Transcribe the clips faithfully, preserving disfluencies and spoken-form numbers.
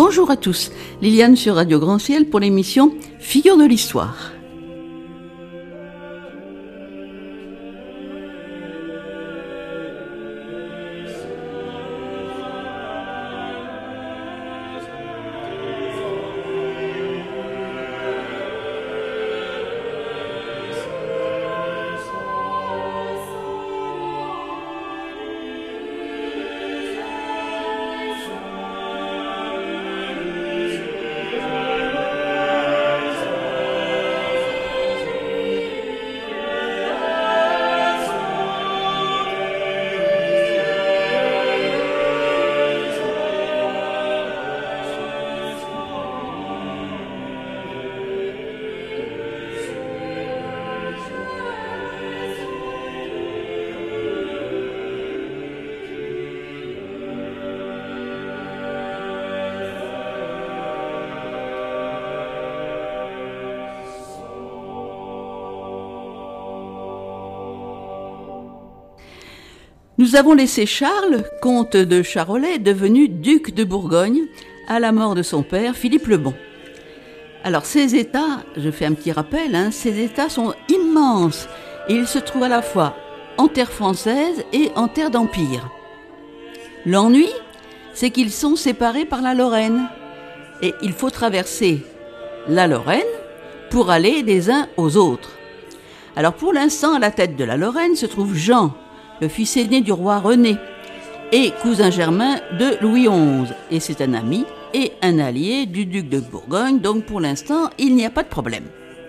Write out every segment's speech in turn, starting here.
Bonjour à tous, Liliane sur Radio Grand Ciel pour l'émission Figures de l'Histoire. Nous avons laissé Charles, comte de Charolais, devenu duc de Bourgogne, à la mort de son père, Philippe le Bon. Alors ces États, je fais un petit rappel, hein, ces États sont immenses et ils se trouvent à la fois en terre française et en terre d'Empire. L'ennui, c'est qu'ils sont séparés par la Lorraine et il faut traverser la Lorraine pour aller des uns aux autres. Alors pour l'instant, à la tête de la Lorraine se trouve Jean, le fils aîné du roi René, et cousin germain de Louis onze. Et c'est un ami et un allié du duc de Bourgogne, donc pour l'instant, il n'y a pas de problème.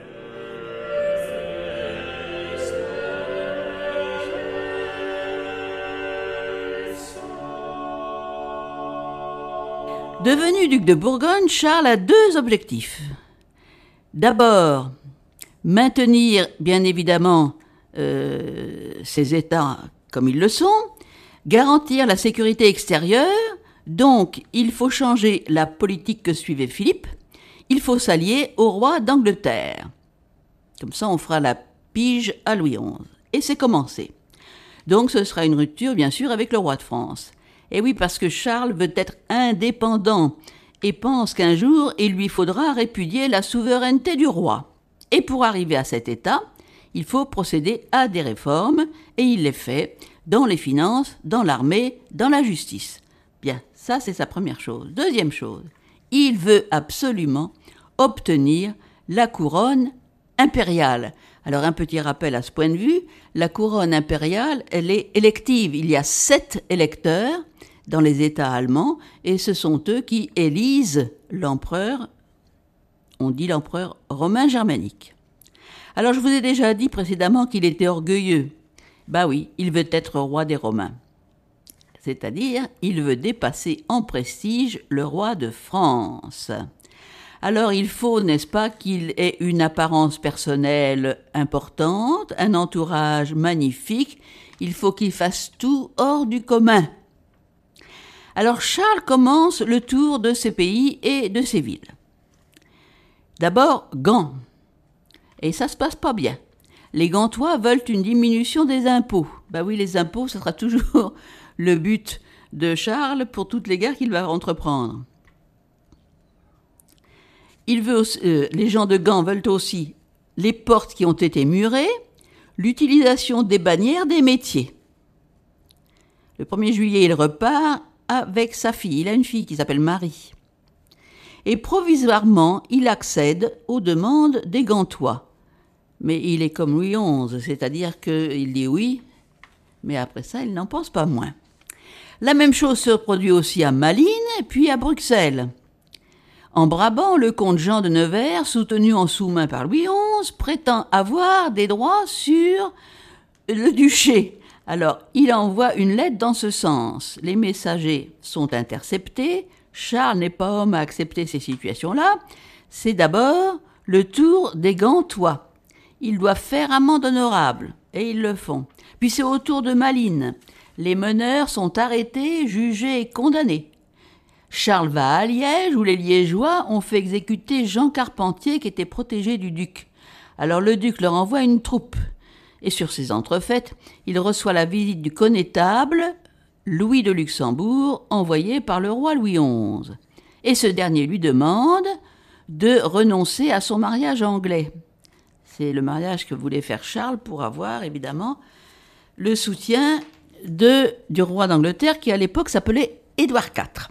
Devenu duc de Bourgogne, Charles a deux objectifs. D'abord, maintenir, bien évidemment, euh, ses États comme ils le sont, garantir la sécurité extérieure, donc il faut changer la politique que suivait Philippe, il faut s'allier au roi d'Angleterre. Comme ça, on fera la pige à Louis onze. Et c'est commencé. Donc ce sera une rupture, bien sûr, avec le roi de France. Et oui, parce que Charles veut être indépendant et pense qu'un jour, il lui faudra répudier la souveraineté du roi. Et pour arriver à cet état, il faut procéder à des réformes, et il les fait dans les finances, dans l'armée, dans la justice. Bien, ça c'est sa première chose. Deuxième chose, il veut absolument obtenir la couronne impériale. Alors un petit rappel à ce point de vue, la couronne impériale, elle est élective. Il y a sept électeurs dans les États allemands, et ce sont eux qui élisent l'empereur, on dit l'empereur romain germanique. Alors je vous ai déjà dit précédemment qu'il était orgueilleux. Bah oui, il veut être roi des Romains. C'est-à-dire, il veut dépasser en prestige le roi de France. Alors il faut, n'est-ce pas, qu'il ait une apparence personnelle importante, un entourage magnifique, il faut qu'il fasse tout hors du commun. Alors Charles commence le tour de ces pays et de ces villes. D'abord, Gand. Et ça se passe pas bien. Les Gantois veulent une diminution des impôts. Ben oui, les impôts, ce sera toujours le but de Charles pour toutes les guerres qu'il va entreprendre. Il veut aussi, euh, les gens de Gand veulent aussi les portes qui ont été murées, l'utilisation des bannières des métiers. Le premier juillet, il repart avec sa fille. Il a une fille qui s'appelle Marie. Et provisoirement, il accède aux demandes des Gantois. Mais il est comme Louis onze, c'est-à-dire qu'il dit oui, mais après ça, il n'en pense pas moins. La même chose se produit aussi à Malines, puis à Bruxelles. En Brabant, le comte Jean de Nevers, soutenu en sous-main par Louis onze, prétend avoir des droits sur le duché. Alors, il envoie une lettre dans ce sens. Les messagers sont interceptés. Charles n'est pas homme à accepter ces situations-là. C'est d'abord le tour des Gantois. Ils doivent faire amende honorable, et ils le font. Puis c'est au tour de Malines. Les meneurs sont arrêtés, jugés et condamnés. Charles va à Liège, où les Liégeois ont fait exécuter Jean Carpentier, qui était protégé du duc. Alors le duc leur envoie une troupe. Et sur ces entrefaites, il reçoit la visite du connétable Louis de Luxembourg, envoyé par le roi Louis onze. et ce dernier lui demande de renoncer à son mariage anglais. C'est le mariage que voulait faire Charles pour avoir, évidemment, le soutien de, du roi d'Angleterre qui, à l'époque, s'appelait Édouard quatre.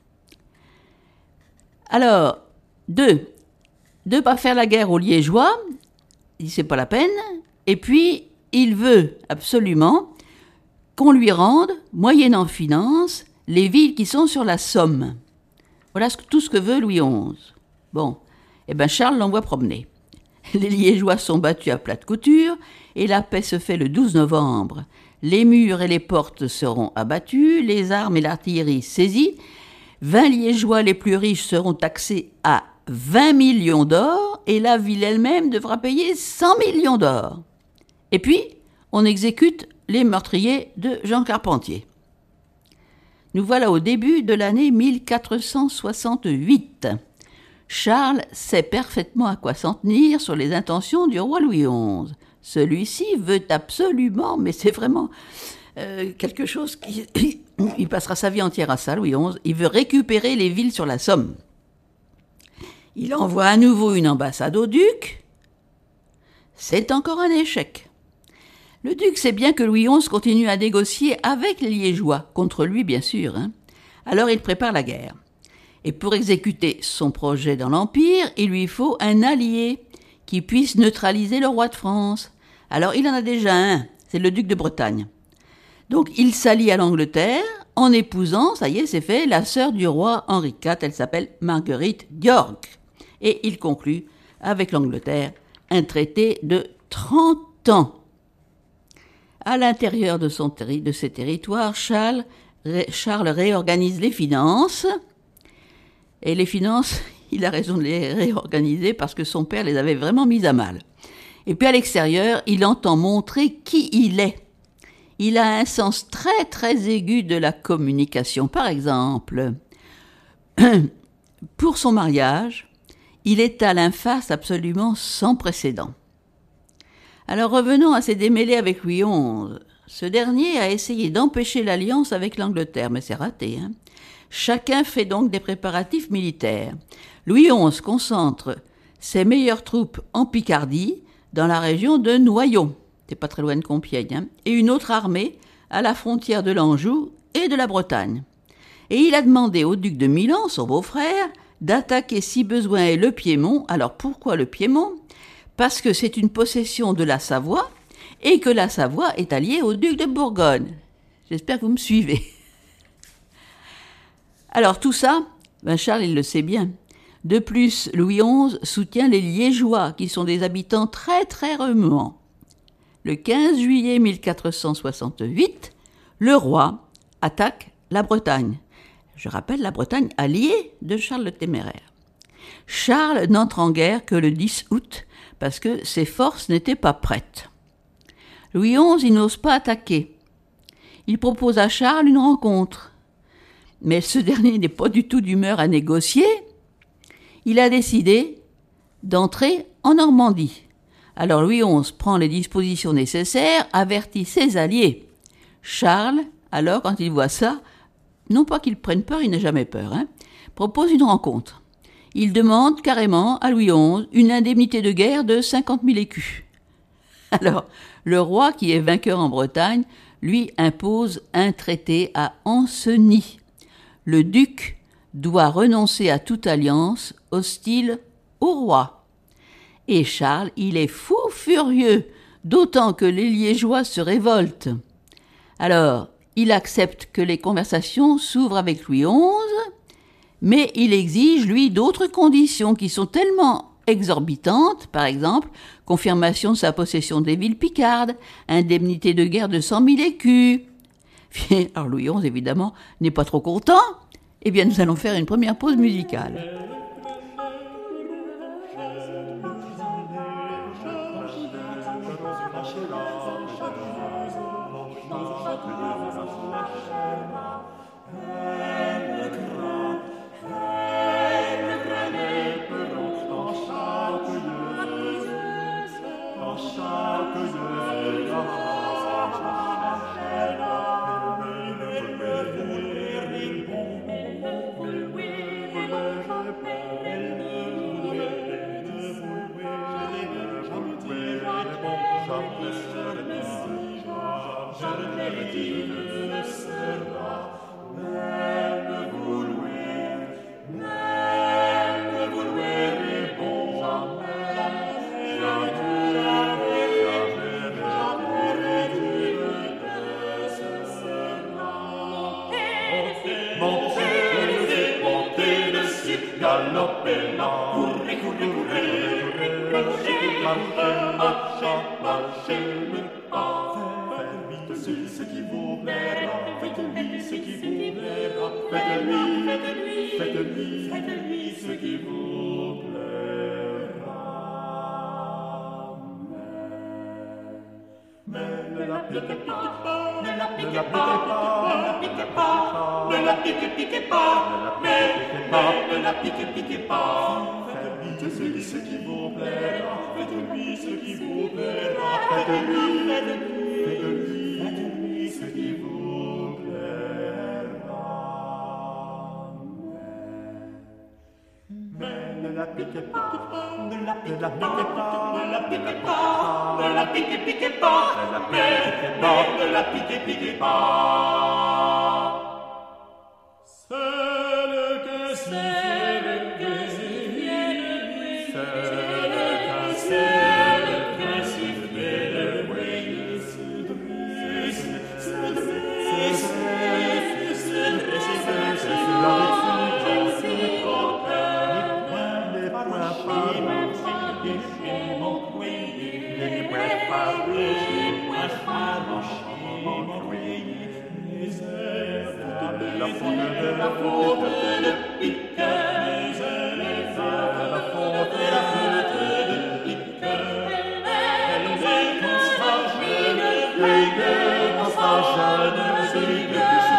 Alors, deux, de ne pas faire la guerre aux Liégeois, il dit c'est pas la peine, et puis il veut absolument qu'on lui rende, moyennant finance, les villes qui sont sur la Somme. Voilà tout ce que veut Louis onze. Bon, eh bien Charles l'envoie promener. Les Liégeois sont battus à plate couture et la paix se fait le douze novembre. Les murs et les portes seront abattus, les armes et l'artillerie saisies. vingt Liégeois les plus riches seront taxés à vingt millions d'or et la ville elle-même devra payer cent millions d'or. Et puis, on exécute les meurtriers de Jean Carpentier. Nous voilà au début de l'année mille quatre cent soixante-huit. Charles sait parfaitement à quoi s'en tenir sur les intentions du roi Louis onze. Celui-ci veut absolument, mais c'est vraiment euh, quelque chose qui... il passera sa vie entière à ça, Louis onze. Il veut récupérer les villes sur la Somme. Il envoie à nouveau une ambassade au duc. C'est encore un échec. Le duc sait bien que Louis onze continue à négocier avec les Liégeois, contre lui bien sûr. Hein. Alors il prépare la guerre. Et pour exécuter son projet dans l'Empire, il lui faut un allié qui puisse neutraliser le roi de France. Alors il en a déjà un, c'est le duc de Bretagne. Donc il s'allie à l'Angleterre en épousant, ça y est, c'est fait, la sœur du roi Henri quatre, elle s'appelle Marguerite d'York. Et il conclut avec l'Angleterre un traité de trente ans. À l'intérieur de, son terri- de ses territoires, Charles, ré- Charles réorganise les finances. Et les finances, il a raison de les réorganiser parce que son père les avait vraiment mises à mal. Et puis à l'extérieur, il entend montrer qui il est. Il a un sens très très aigu de la communication. Par exemple, pour son mariage, il étale un farce absolument sans précédent. Alors revenons à ses démêlés avec Louis onze. Ce dernier a essayé d'empêcher l'alliance avec l'Angleterre, mais c'est raté. Hein. Chacun fait donc des préparatifs militaires. Louis onze concentre ses meilleures troupes en Picardie, dans la région de Noyon, c'est pas très loin de Compiègne, hein, et une autre armée à la frontière de l'Anjou et de la Bretagne. Et il a demandé au duc de Milan, son beau-frère, d'attaquer si besoin est le Piémont. Alors pourquoi le Piémont ? Parce que c'est une possession de la Savoie et que la Savoie est alliée au duc de Bourgogne. J'espère que vous me suivez. Alors tout ça, ben Charles il le sait bien. De plus, Louis onze soutient les Liégeois, qui sont des habitants très très remuants. Le quinze juillet mille quatre cent soixante-huit, le roi attaque la Bretagne. Je rappelle, la Bretagne alliée de Charles le Téméraire. Charles n'entre en guerre que le dix août, parce que ses forces n'étaient pas prêtes. Louis onze, il n'ose pas attaquer. Il propose à Charles une rencontre. Mais ce dernier n'est pas du tout d'humeur à négocier. Il a décidé d'entrer en Normandie. Alors Louis onze prend les dispositions nécessaires, avertit ses alliés. Charles, alors, quand il voit ça, non pas qu'il prenne peur, il n'a jamais peur, hein, propose une rencontre. Il demande carrément à Louis onze une indemnité de guerre de cinquante mille écus. Alors, le roi, qui est vainqueur en Bretagne, lui impose un traité à Ancenis. Le duc doit renoncer à toute alliance hostile au roi. Et Charles, il est fou furieux, d'autant que les Liégeois se révoltent. Alors, il accepte que les conversations s'ouvrent avec Louis onze, mais il exige, lui, d'autres conditions qui sont tellement exorbitantes, par exemple, confirmation de sa possession des villes picardes, indemnité de guerre de cent mille écus. Alors Louis onze, évidemment, n'est pas trop content. Eh bien, nous allons faire une première pause musicale. Faites-lui ce qui vous plaira, faites-lui ce qui vous plaira, faites-lui, faites-lui, faites-lui ce qui vous plaira. Mais, mais ne la piquez pas, ne la piquez pas, ne la piquez pas, ne la piquez, piquez pas, mais, mais ne la piquez, piquez pas. Faites-lui ce qui vous plaira, faites-lui ce qui vous plaira, faites-lui, faites-lui, faites-lui, faites-lui ce qui vous plaira. Mais ne la piquez pas, ne la piquez pas, ne la piquez pas, ne la piquez, piquez pas, mais ne la piquez, piquez pas. Celle que celle que la faute de la faute de pique, mais elle est la faute de la faute de pique. Elle est dans sa jeune, elle est dans sa jeune, elle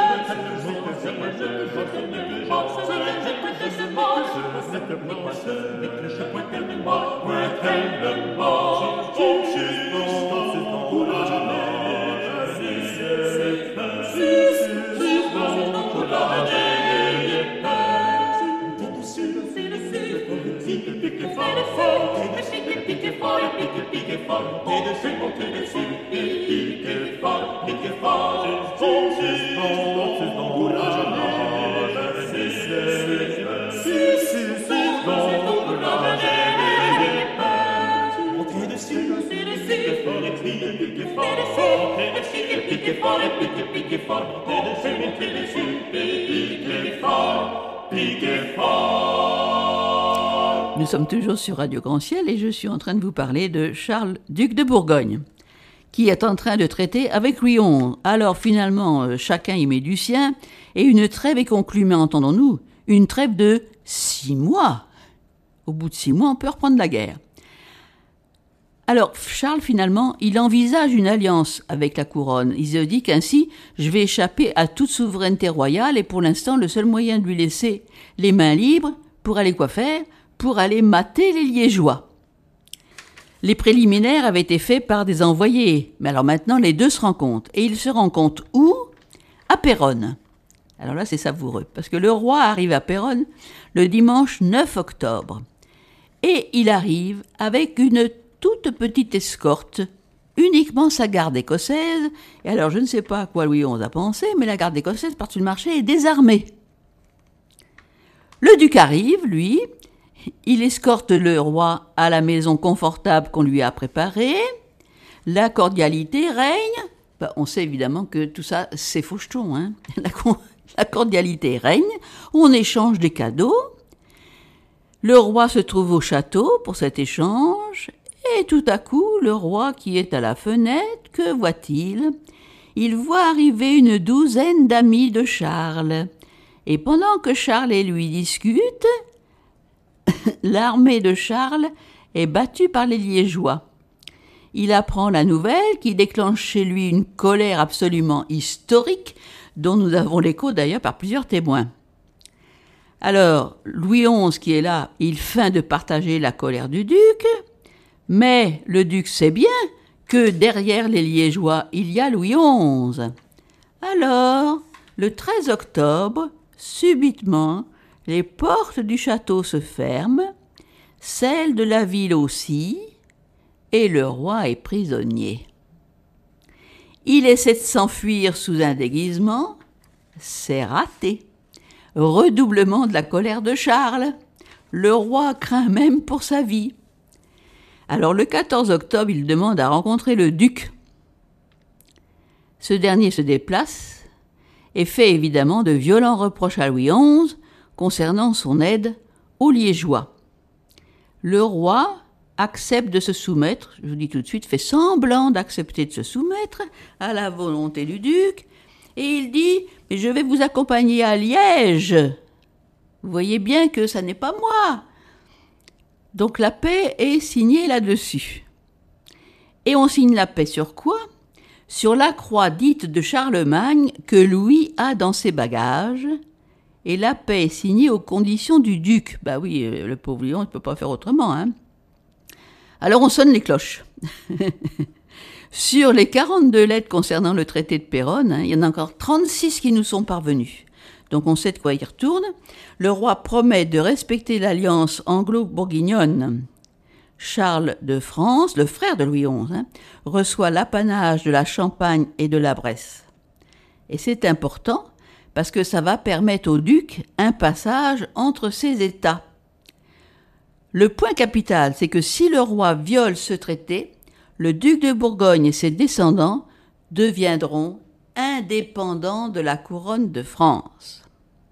Nous sommes toujours sur Radio Grand Ciel et je suis en train de vous parler de Charles, duc de Bourgogne, qui est en train de traiter avec Louis onze. Alors finalement, chacun y met du sien et une trêve est conclue, mais entendons-nous, une trêve de six mois. Au bout de six mois, on peut reprendre la guerre. Alors Charles, finalement, il envisage une alliance avec la couronne. Il se dit qu'ainsi, je vais échapper à toute souveraineté royale et pour l'instant, le seul moyen de lui laisser les mains libres pour aller quoi faire ? Pour aller mater les Liégeois. Les préliminaires avaient été faits par des envoyés, mais alors maintenant les deux se rencontrent. Et ils se rencontrent où ? À Péronne. Alors là c'est savoureux, parce que le roi arrive à Péronne le dimanche neuf octobre. Et il arrive avec une toute petite escorte, uniquement sa garde écossaise. Et alors je ne sais pas à quoi Louis onze a pensé, mais la garde écossaise par-dessus le marché est désarmée. Le duc arrive, lui. Il escorte le roi à la maison confortable qu'on lui a préparée. La cordialité règne. Ben, on sait évidemment que tout ça, c'est faucheton. Hein la, la cordialité règne. On échange des cadeaux. Le roi se trouve au château pour cet échange. Et tout à coup, le roi qui est à la fenêtre, que voit-il ? Il voit arriver une douzaine d'amis de Charles. Et pendant que Charles et lui discutent, l'armée de Charles est battue par les Liégeois. Il apprend la nouvelle qui déclenche chez lui une colère absolument historique, dont nous avons l'écho d'ailleurs par plusieurs témoins. Alors, Louis onze qui est là, il feint de partager la colère du duc, mais le duc sait bien que derrière les Liégeois, il y a Louis onze. Alors, le treize octobre, subitement, les portes du château se ferment, celles de la ville aussi, et le roi est prisonnier. Il essaie de s'enfuir sous un déguisement, c'est raté. Redoublement de la colère de Charles. Le roi craint même pour sa vie. Alors le quatorze octobre, il demande à rencontrer le duc. Ce dernier se déplace et fait évidemment de violents reproches à Louis onze concernant son aide aux Liégeois. Le roi accepte de se soumettre, je vous dis tout de suite, fait semblant d'accepter de se soumettre à la volonté du duc, et il dit « Mais je vais vous accompagner à Liège ». Vous voyez bien que ça n'est pas moi. Donc la paix est signée là-dessus. Et on signe la paix sur quoi ? Sur la croix dite de Charlemagne que Louis a dans ses bagages. Et la paix est signée aux conditions du duc. Bah oui, le pauvre lion, il ne peut pas faire autrement, hein. Alors on sonne les cloches. Sur les quarante-deux lettres concernant le traité de Péronne, hein, il y en a encore trente-six qui nous sont parvenues. Donc on sait de quoi il retourne. Le roi promet de respecter l'alliance anglo-bourguignonne. Charles de France, le frère de Louis onze, hein, reçoit l'apanage de la Champagne et de la Bresse. Et c'est important parce que ça va permettre au duc un passage entre ces États. Le point capital, c'est que si le roi viole ce traité, le duc de Bourgogne et ses descendants deviendront indépendants de la couronne de France.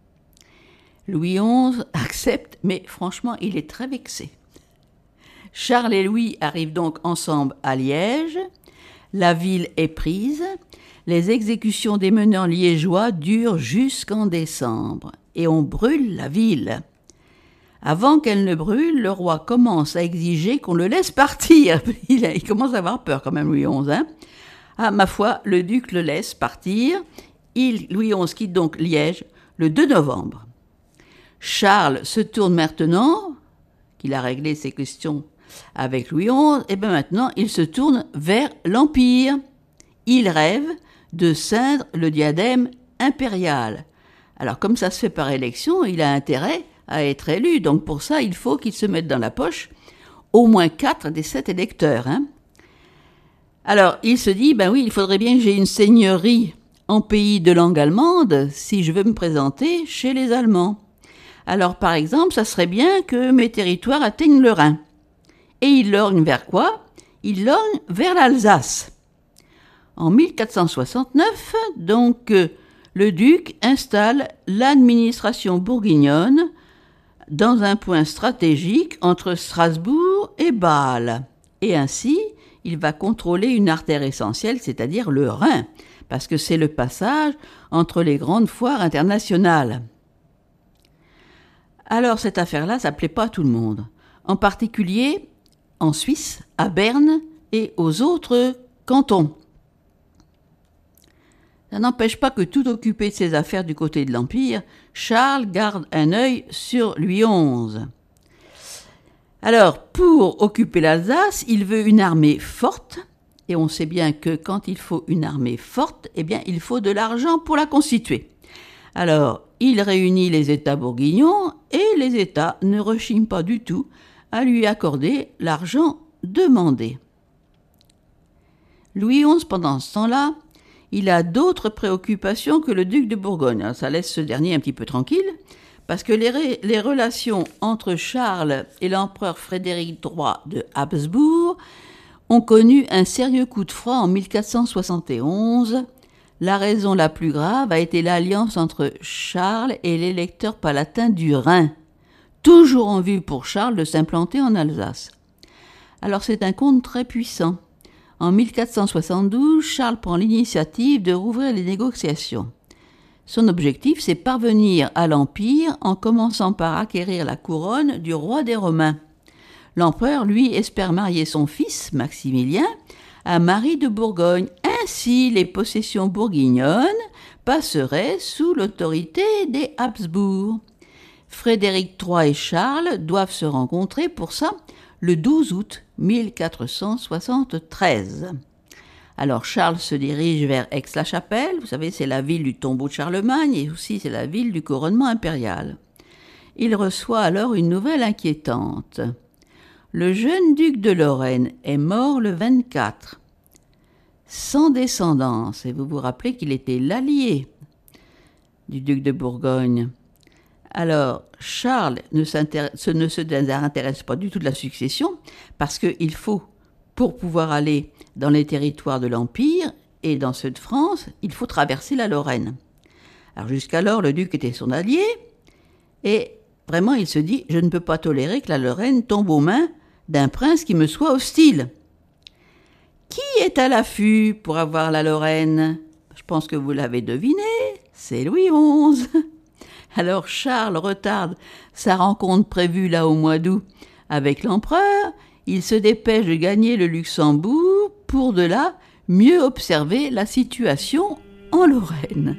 Louis onze accepte, mais franchement, il est très vexé. Charles et Louis arrivent donc ensemble à Liège. La ville est prise. Les exécutions des meneurs liégeois durent jusqu'en décembre et on brûle la ville. Avant qu'elle ne brûle, le roi commence à exiger qu'on le laisse partir. Il, a, il commence à avoir peur quand même, Louis onze. Hein. Ah, ma foi, le duc le laisse partir. Il, Louis onze quitte donc Liège le deux novembre. Charles se tourne maintenant, qu'il a réglé ses questions avec Louis onze, et bien maintenant il se tourne vers l'Empire. Il rêve de ceindre le diadème impérial. Alors comme ça se fait par élection, il a intérêt à être élu. Donc pour ça, il faut qu'il se mette dans la poche au moins quatre des sept électeurs. Hein. Alors il se dit, ben oui, il faudrait bien que j'ai une seigneurie en pays de langue allemande si je veux me présenter chez les Allemands. Alors par exemple, ça serait bien que mes territoires atteignent le Rhin. Et il lorgne vers quoi ? Il lorgne vers l'Alsace. En mille quatre cent soixante-neuf, donc, euh, le duc installe l'administration bourguignonne dans un point stratégique entre Strasbourg et Bâle. Et ainsi, il va contrôler une artère essentielle, c'est-à-dire le Rhin, parce que c'est le passage entre les grandes foires internationales. Alors cette affaire-là, ça ne plaît pas à tout le monde, en particulier en Suisse, à Berne et aux autres cantons. Ça n'empêche pas que tout occupé de ses affaires du côté de l'Empire, Charles garde un œil sur Louis onze. Alors, pour occuper l'Alsace, il veut une armée forte, et on sait bien que quand il faut une armée forte, eh bien, il faut de l'argent pour la constituer. Alors, il réunit les États bourguignons, et les États ne rechignent pas du tout à lui accorder l'argent demandé. Louis onze, pendant ce temps-là, il a d'autres préoccupations que le duc de Bourgogne. Alors, ça laisse ce dernier un petit peu tranquille, parce que les, ré- les relations entre Charles et l'empereur Frédéric trois de Habsbourg ont connu un sérieux coup de froid en mille quatre cent soixante et onze. La raison la plus grave a été l'alliance entre Charles et l'électeur palatin du Rhin, toujours en vue pour Charles de s'implanter en Alsace. Alors c'est un comte très puissant. En mille quatre cent soixante-douze, Charles prend l'initiative de rouvrir les négociations. Son objectif, c'est parvenir à l'Empire en commençant par acquérir la couronne du roi des Romains. L'empereur, lui, espère marier son fils, Maximilien, à Marie de Bourgogne. Ainsi, les possessions bourguignonnes passeraient sous l'autorité des Habsbourg. Frédéric trois et Charles doivent se rencontrer pour ça le douze août mille quatre cent soixante-treize. Alors Charles se dirige vers Aix-la-Chapelle, vous savez, c'est la ville du tombeau de Charlemagne et aussi c'est la ville du couronnement impérial. Il reçoit alors une nouvelle inquiétante. Le jeune duc de Lorraine est mort le vingt-quatre, sans descendance, et vous vous rappelez qu'il était l'allié du duc de Bourgogne. Alors, Charles ne, ne se désintéresse pas du tout de la succession, parce qu'il faut, pour pouvoir aller dans les territoires de l'Empire et dans ceux de France, il faut traverser la Lorraine. Alors jusqu'alors, le duc était son allié, et vraiment, il se dit, je ne peux pas tolérer que la Lorraine tombe aux mains d'un prince qui me soit hostile. Qui est à l'affût pour avoir la Lorraine? Je pense que vous l'avez deviné, c'est Louis onze. Alors Charles retarde sa rencontre prévue là au mois d'août avec l'empereur. Il se dépêche de gagner le Luxembourg pour de là mieux observer la situation en Lorraine.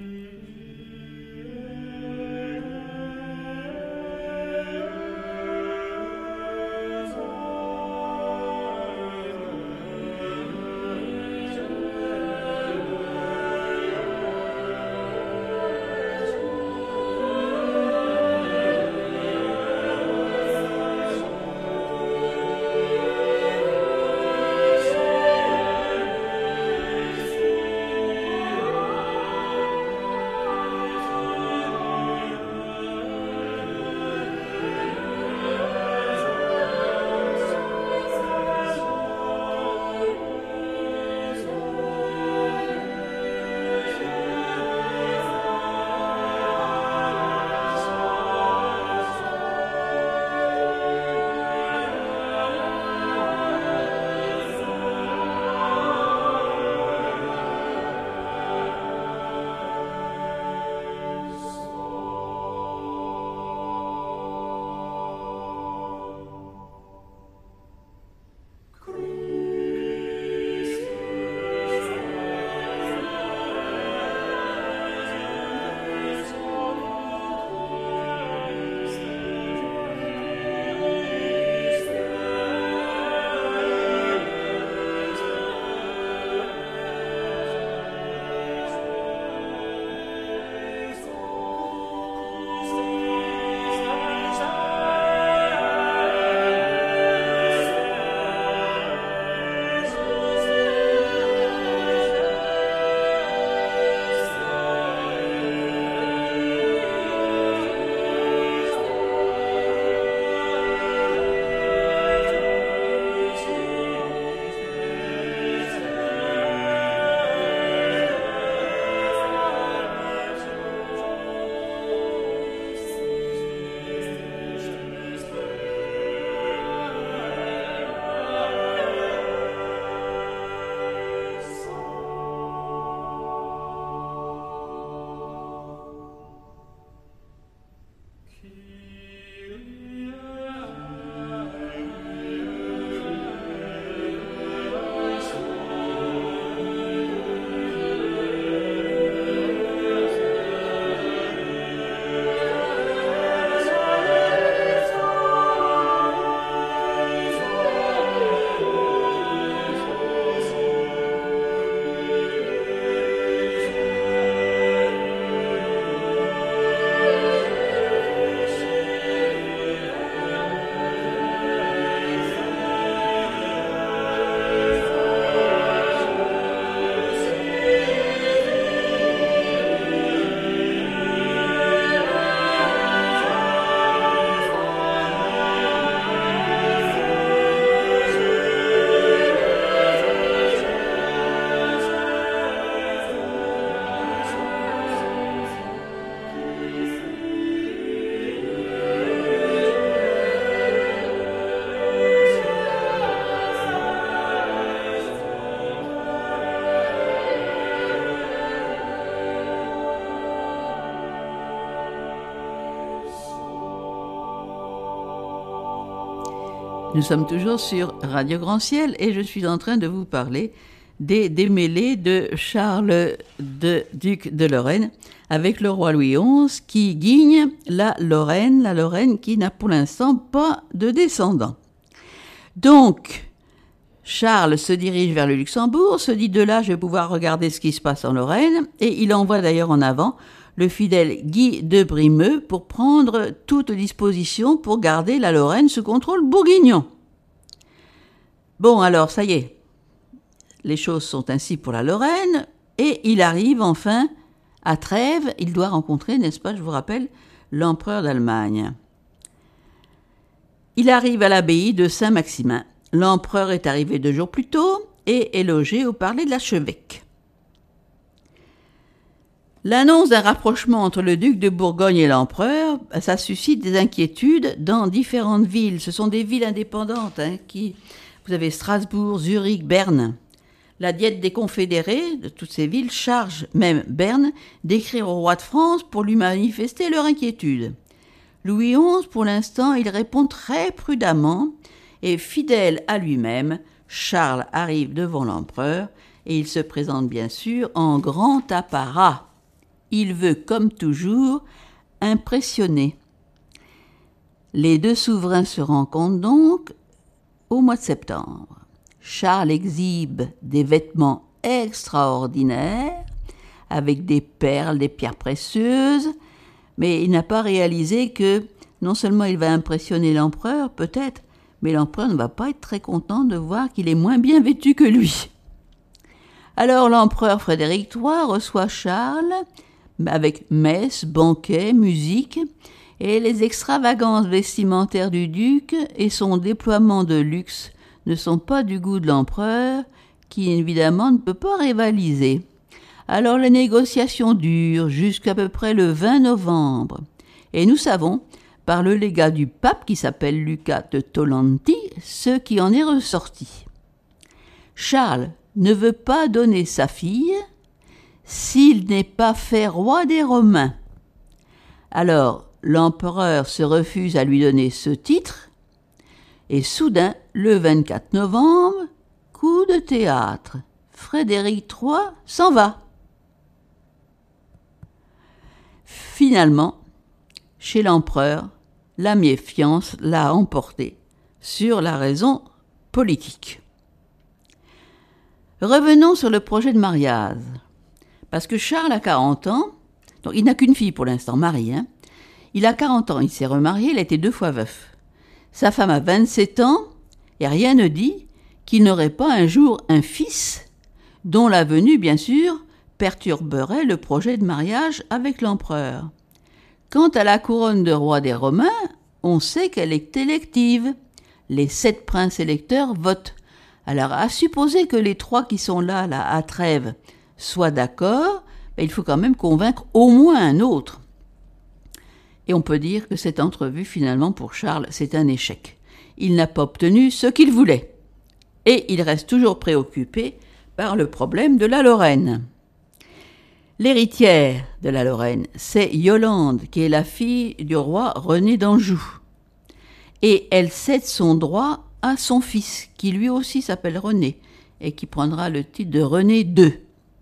Nous sommes toujours sur Radio Grand Ciel et je suis en train de vous parler des démêlés de Charles de duc de Lorraine avec le roi Louis onze qui guigne la Lorraine, la Lorraine qui n'a pour l'instant pas de descendants. Donc, Charles se dirige vers le Luxembourg, se dit de là je vais pouvoir regarder ce qui se passe en Lorraine et il envoie d'ailleurs en avant le fidèle Guy de Brimeux pour prendre toutes dispositions pour garder la Lorraine sous contrôle bourguignon. Bon alors ça y est, les choses sont ainsi pour la Lorraine et il arrive enfin à Trèves, il doit rencontrer, n'est-ce pas, je vous rappelle, l'empereur d'Allemagne. Il arrive à l'abbaye de Saint-Maximin. L'empereur est arrivé deux jours plus tôt et est logé au palais de l'archevêque. L'annonce d'un rapprochement entre le duc de Bourgogne et l'empereur, ça suscite des inquiétudes dans différentes villes. Ce sont des villes indépendantes, hein, qui, vous avez Strasbourg, Zurich, Berne. La Diète des Confédérés de toutes ces villes charge même Berne d'écrire au roi de France pour lui manifester leur inquiétude. Louis onze, pour l'instant, il répond très prudemment et fidèle à lui-même. Charles arrive devant l'empereur et il se présente bien sûr en grand apparat. Il veut, comme toujours, impressionner. Les deux souverains se rencontrent donc au mois de septembre. Charles exhibe des vêtements extraordinaires, avec des perles, des pierres précieuses, mais il n'a pas réalisé que non seulement il va impressionner l'empereur, peut-être, mais l'empereur ne va pas être très content de voir qu'il est moins bien vêtu que lui. Alors l'empereur Frédéric trois reçoit Charles avec messe, banquet, musique, et les extravagances vestimentaires du duc et son déploiement de luxe ne sont pas du goût de l'empereur, qui évidemment ne peut pas rivaliser. Alors les négociations durent jusqu'à peu près le vingt novembre, et nous savons, par le légat du pape qui s'appelle Lucas de Tolenti, ce qui en est ressorti. Charles ne veut pas donner sa fille s'il n'est pas fait roi des Romains. Alors l'empereur se refuse à lui donner ce titre, et soudain, le vingt-quatre novembre, coup de théâtre, Frédéric trois s'en va. Finalement, chez l'empereur, la méfiance l'a emporté sur la raison politique. Revenons sur le projet de mariage. Parce que Charles a quarante ans, donc il n'a qu'une fille pour l'instant, Marie. Hein. Il a quarante ans, il s'est remarié, il a été deux fois veuf. Sa femme a vingt-sept ans, et rien ne dit qu'il n'aurait pas un jour un fils, dont la venue, bien sûr, perturberait le projet de mariage avec l'empereur. Quant à la couronne de roi des Romains, on sait qu'elle est élective. Les sept princes électeurs votent. Alors, à supposer que les trois qui sont là, là à Trèves, soient d'accord, ben, il faut quand même convaincre au moins un autre. Et on peut dire que cette entrevue, finalement, pour Charles, c'est un échec. Il n'a pas obtenu ce qu'il voulait. Et il reste toujours préoccupé par le problème de la Lorraine. L'héritière de la Lorraine, c'est Yolande, qui est la fille du roi René d'Anjou. Et elle cède son droit à son fils, qui lui aussi s'appelle René, et qui prendra le titre de René deux.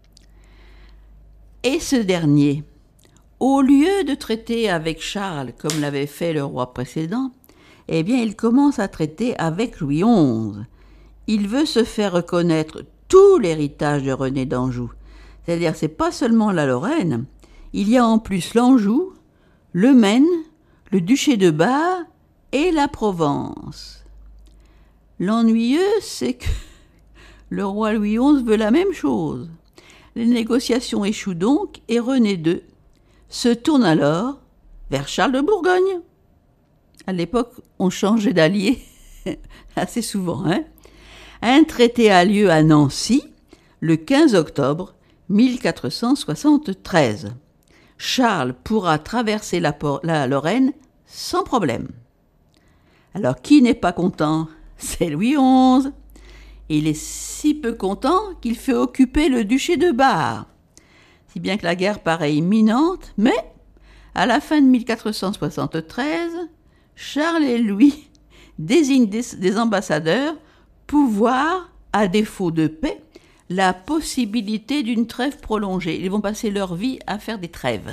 Et ce dernier, au lieu de traiter avec Charles comme l'avait fait le roi précédent, eh bien il commence à traiter avec Louis onze. Il veut se faire reconnaître tout l'héritage de René d'Anjou. C'est-à-dire, c'est pas seulement la Lorraine, il y a en plus l'Anjou, le Maine, le duché de Bar et la Provence. L'ennuyeux, c'est que le roi Louis onze veut la même chose. Les négociations échouent donc et René deux se tourne alors vers Charles de Bourgogne. À l'époque, on changeait d'allié assez souvent. Hein. Un traité a lieu à Nancy le quinze octobre mille quatre cent soixante-treize. Charles pourra traverser la, la Lorraine sans problème. Alors, qui n'est pas content? C'est Louis onze. Il est si peu content qu'il fait occuper le duché de Bar. Si bien que la guerre paraît imminente, mais à la fin de mille quatre cent soixante-treize, Charles et Louis désignent des, des ambassadeurs pour voir, à défaut de paix, la possibilité d'une trêve prolongée. Ils vont passer leur vie à faire des trêves.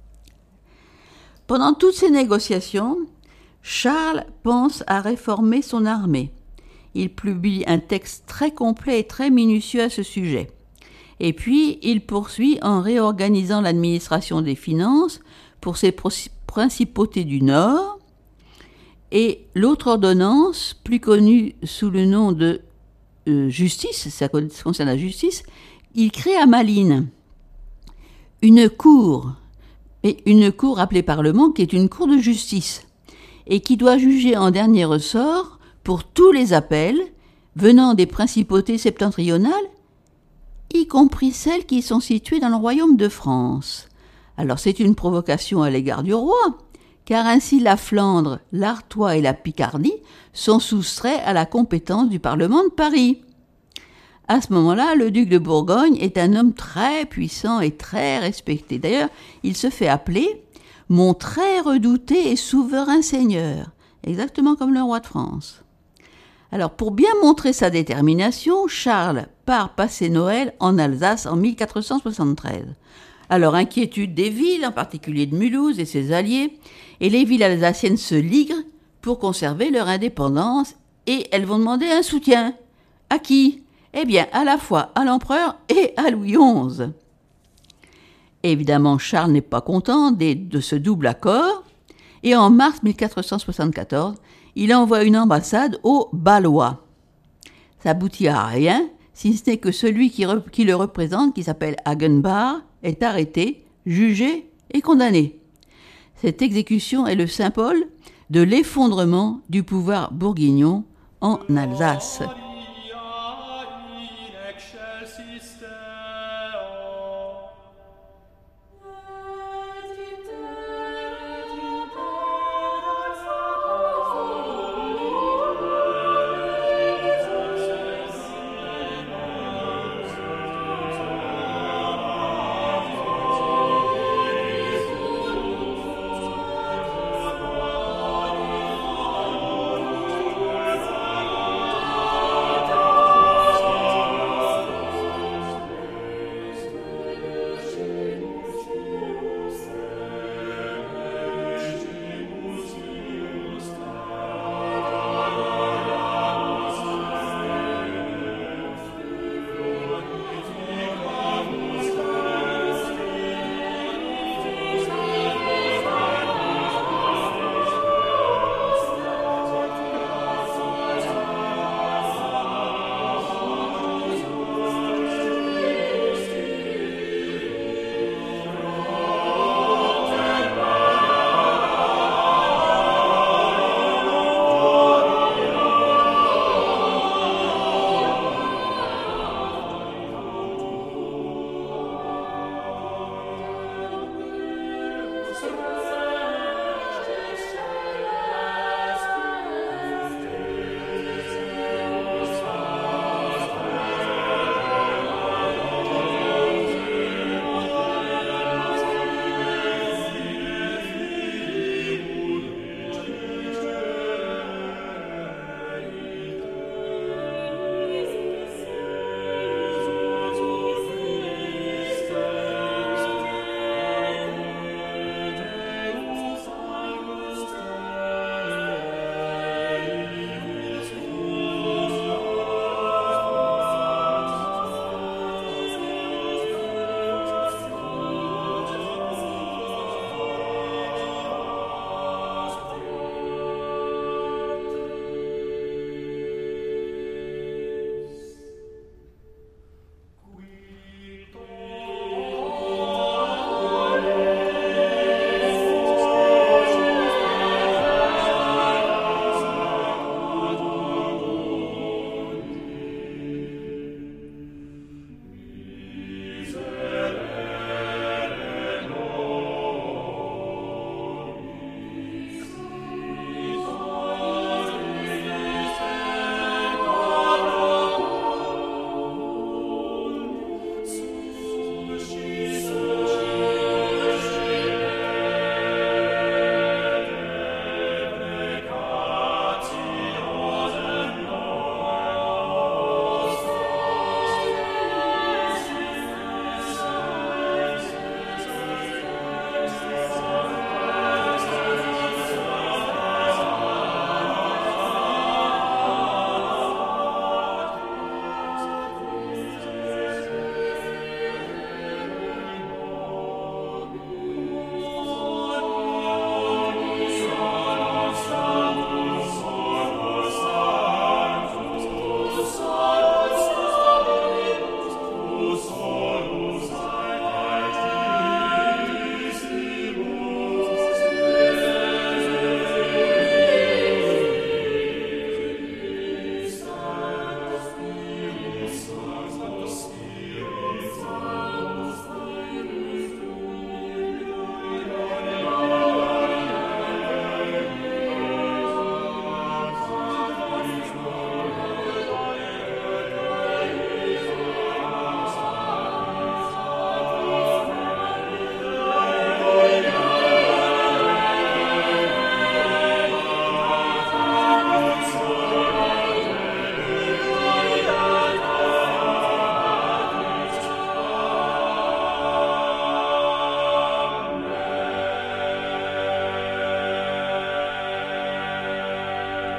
Pendant toutes ces négociations, Charles pense à réformer son armée. Il publie un texte très complet et très minutieux à ce sujet. Et puis, il poursuit en réorganisant l'administration des finances pour ses principautés du Nord. Et l'autre ordonnance, plus connue sous le nom de euh, justice, ça concerne la justice, il crée à Malines une cour, et une cour appelée Parlement, qui est une cour de justice, et qui doit juger en dernier ressort pour tous les appels venant des principautés septentrionales, y compris celles qui sont situées dans le royaume de France. Alors c'est une provocation à l'égard du roi, car ainsi la Flandre, l'Artois et la Picardie sont soustraits à la compétence du Parlement de Paris. À ce moment-là, le duc de Bourgogne est un homme très puissant et très respecté. D'ailleurs, il se fait appeler « mon très redouté et souverain seigneur », exactement comme le roi de France. Alors, pour bien montrer sa détermination, Charles part passer Noël en Alsace en mille quatre cent soixante-treize. Alors, inquiétude des villes, en particulier de Mulhouse et ses alliés, et les villes alsaciennes se liguent pour conserver leur indépendance et elles vont demander un soutien. À qui ? Eh bien, à la fois à l'empereur et à Louis onze. Évidemment, Charles n'est pas content de, de ce double accord, et en mars mille quatre cent soixante-quatorze, il envoie une ambassade aux Balois. Ça aboutit à rien, si ce n'est que celui qui, re, qui le représente, qui s'appelle Hagenbach, est arrêté, jugé et condamné. Cette exécution est le symbole de l'effondrement du pouvoir bourguignon en Alsace.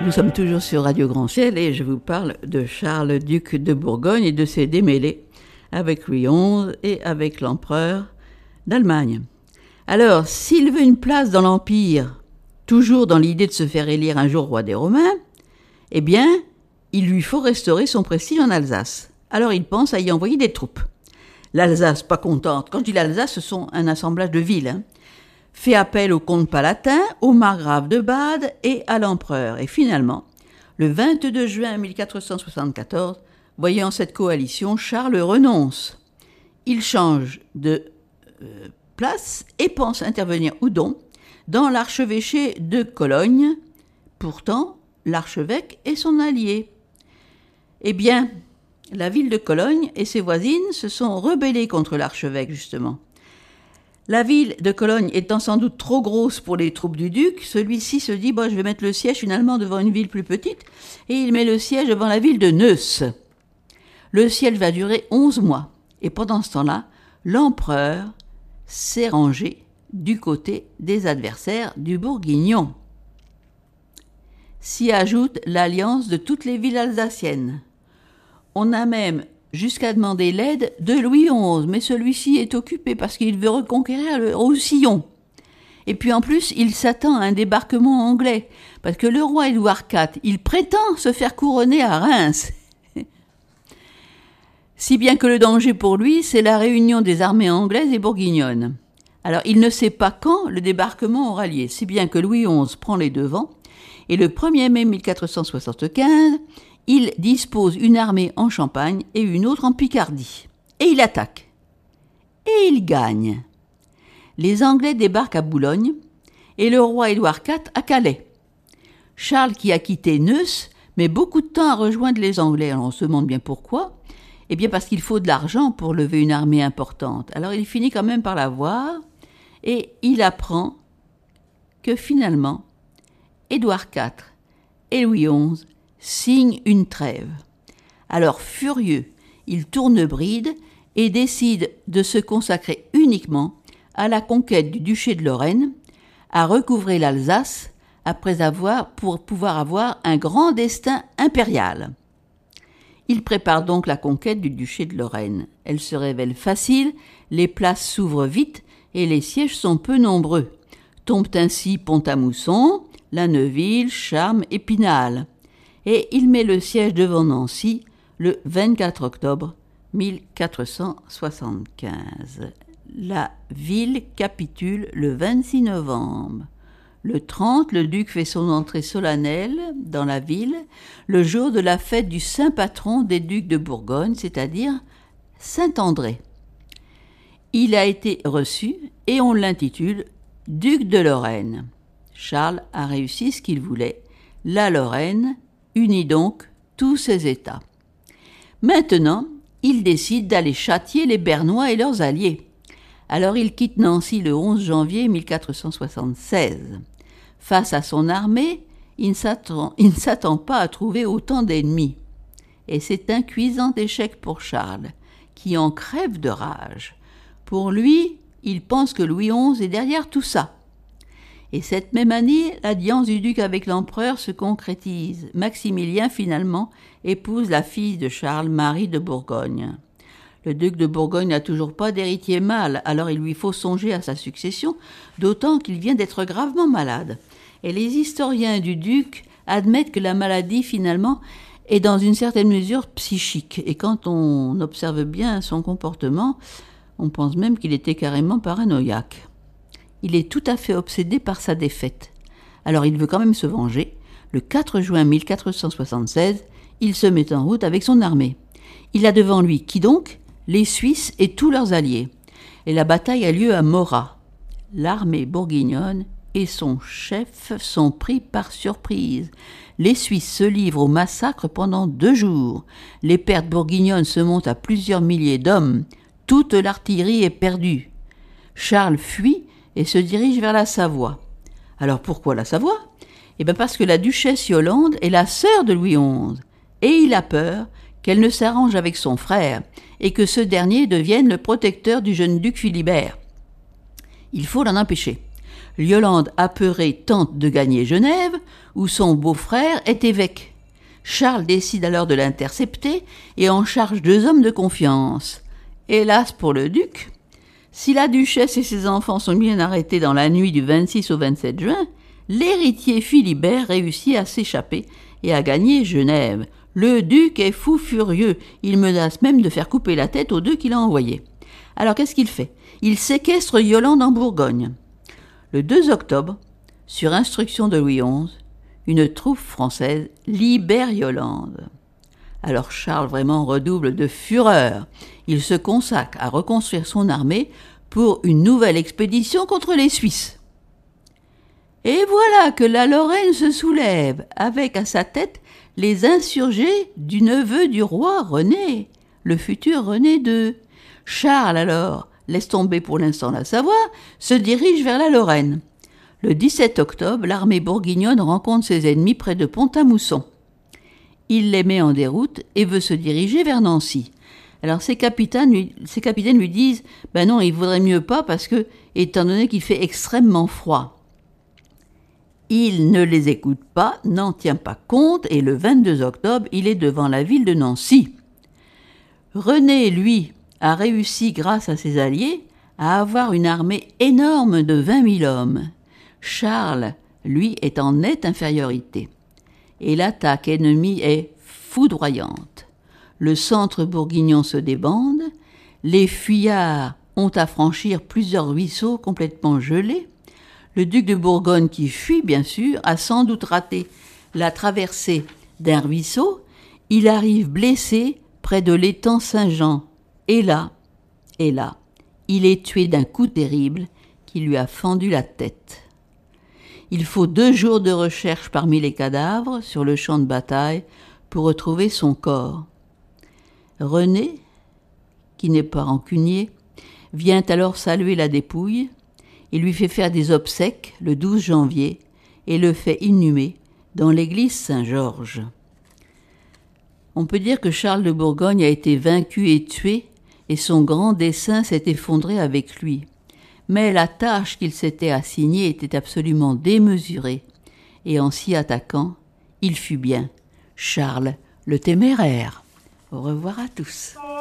Nous sommes toujours sur Radio Grand Ciel et je vous parle de Charles, duc de Bourgogne et de ses démêlés avec Louis onze et avec l'empereur d'Allemagne. Alors, s'il veut une place dans l'Empire, toujours dans l'idée de se faire élire un jour roi des Romains, eh bien, il lui faut restaurer son prestige en Alsace. Alors il pense à y envoyer des troupes. L'Alsace, pas contente, quand je dis l'Alsace, ce sont un assemblage de villes, hein, fait appel au comte palatin, au margrave de Bade et à l'empereur. Et finalement, le vingt-deux juin mille quatre cent soixante-quatorze, voyant cette coalition, Charles renonce. Il change de euh, place et pense intervenir Houdon dans l'archevêché de Cologne. Pourtant, l'archevêque est son allié. Eh bien, la ville de Cologne et ses voisines se sont rebellées contre l'archevêque, justement. La ville de Cologne étant sans doute trop grosse pour les troupes du duc, celui-ci se dit bon, « je vais mettre le siège finalement devant une ville plus petite » et il met le siège devant la ville de Neuss. Le siège va durer onze mois et pendant ce temps-là, l'empereur s'est rangé du côté des adversaires du Bourguignon. S'y ajoute l'alliance de toutes les villes alsaciennes. On a même jusqu'à demander l'aide de Louis onze, mais celui-ci est occupé parce qu'il veut reconquérir le Roussillon. Et puis en plus, il s'attend à un débarquement anglais, parce que le roi Édouard quatre, il prétend se faire couronner à Reims. Si bien que le danger pour lui, c'est la réunion des armées anglaises et bourguignonnes. Alors il ne sait pas quand le débarquement aura lieu, si bien que Louis onze prend les devants, et le premier mai mille quatre cent soixante-quinze, il dispose une armée en Champagne et une autre en Picardie. Et il attaque. Et il gagne. Les Anglais débarquent à Boulogne et le roi Édouard quatre à Calais. Charles, qui a quitté Neuss, met beaucoup de temps à rejoindre les Anglais. Alors on se demande bien pourquoi. Eh bien parce qu'il faut de l'argent pour lever une armée importante. Alors il finit quand même par la voir et il apprend que finalement, Édouard quatre et Louis onze signe une trêve. Alors furieux, il tourne bride et décide de se consacrer uniquement à la conquête du duché de Lorraine, à recouvrer l'Alsace après avoir pour pouvoir avoir un grand destin impérial. Il prépare donc la conquête du duché de Lorraine. Elle se révèle facile, les places s'ouvrent vite et les sièges sont peu nombreux. Tombent ainsi Pont-à-Mousson, La Neuville, Charmes et Pinal. Et il met le siège devant Nancy le vingt-quatre octobre mille quatre cent soixante-quinze. La ville capitule le vingt-six novembre. Le trente, le duc fait son entrée solennelle dans la ville, le jour de la fête du saint patron des ducs de Bourgogne, c'est-à-dire Saint-André. Il a été reçu et on l'intitule duc de Lorraine. Charles a réussi ce qu'il voulait. La Lorraine unit donc tous ses États. Maintenant, il décide d'aller châtier les Bernois et leurs alliés. Alors il quitte Nancy le onze janvier mille quatre cent soixante-seize. Face à son armée, il ne s'attend, il ne s'attend pas à trouver autant d'ennemis. Et c'est un cuisant échec pour Charles, qui en crève de rage. Pour lui, il pense que Louis onze est derrière tout ça. Et cette même année, l'alliance du duc avec l'empereur se concrétise. Maximilien, finalement, épouse la fille de Charles, Marie de Bourgogne. Le duc de Bourgogne n'a toujours pas d'héritier mâle, alors il lui faut songer à sa succession, d'autant qu'il vient d'être gravement malade. Et les historiens du duc admettent que la maladie, finalement, est dans une certaine mesure psychique. Et quand on observe bien son comportement, on pense même qu'il était carrément paranoïaque. Il est tout à fait obsédé par sa défaite. Alors il veut quand même se venger. Le quatre juin mille quatre cent soixante-seize, il se met en route avec son armée. Il a devant lui qui donc ? Les Suisses et tous leurs alliés. Et la bataille a lieu à Morat. L'armée bourguignonne et son chef sont pris par surprise. Les Suisses se livrent au massacre pendant deux jours. Les pertes bourguignonnes se montent à plusieurs milliers d'hommes. Toute l'artillerie est perdue. Charles fuit et se dirige vers la Savoie. Alors pourquoi la Savoie ? Eh bien parce que la duchesse Yolande est la sœur de Louis onze. Et il a peur qu'elle ne s'arrange avec son frère et que ce dernier devienne le protecteur du jeune duc Philibert. Il faut l'en empêcher. Yolande, apeurée, tente de gagner Genève, où son beau-frère est évêque. Charles décide alors de l'intercepter et en charge deux hommes de confiance. Hélas pour le duc, si la duchesse et ses enfants sont bien arrêtés dans la nuit du vingt-six au vingt-sept juin, l'héritier Philibert réussit à s'échapper et à gagner Genève. Le duc est fou furieux, il menace même de faire couper la tête aux deux qu'il a envoyés. Alors qu'est-ce qu'il fait? Il séquestre Yolande en Bourgogne. Le deux octobre, sur instruction de Louis onze, une troupe française libère Yolande. Alors Charles vraiment redouble de fureur. Il se consacre à reconstruire son armée pour une nouvelle expédition contre les Suisses. Et voilà que la Lorraine se soulève, avec à sa tête les insurgés du neveu du roi René, le futur René deux. Charles alors laisse tomber pour l'instant la Savoie, se dirige vers la Lorraine. Le dix-sept octobre, l'armée bourguignonne rencontre ses ennemis près de Pont-à-Mousson. Il les met en déroute et veut se diriger vers Nancy. Alors ses capitaines lui, ses capitaines lui disent « Ben non, il vaudrait mieux pas parce que, étant donné qu'il fait extrêmement froid. » Il ne les écoute pas, n'en tient pas compte et le vingt-deux octobre, il est devant la ville de Nancy. René, lui, a réussi, grâce à ses alliés, à avoir une armée énorme de vingt mille hommes. Charles, lui, est en nette infériorité. Et l'attaque ennemie est foudroyante. Le centre bourguignon se débande, les fuyards ont à franchir plusieurs ruisseaux complètement gelés. Le duc de Bourgogne, qui fuit bien sûr, a sans doute raté la traversée d'un ruisseau. Il arrive blessé près de l'étang Saint-Jean. Et là, et là, il est tué d'un coup terrible qui lui a fendu la tête. Il faut deux jours de recherche parmi les cadavres sur le champ de bataille pour retrouver son corps. René, qui n'est pas rancunier, vient alors saluer la dépouille. Il lui fait faire des obsèques le douze janvier et le fait inhumer dans l'église Saint-Georges. On peut dire que Charles de Bourgogne a été vaincu et tué et son grand dessein s'est effondré avec lui. Mais la tâche qu'il s'était assignée était absolument démesurée et en s'y attaquant, il fut bien Charles le Téméraire. Au revoir à tous.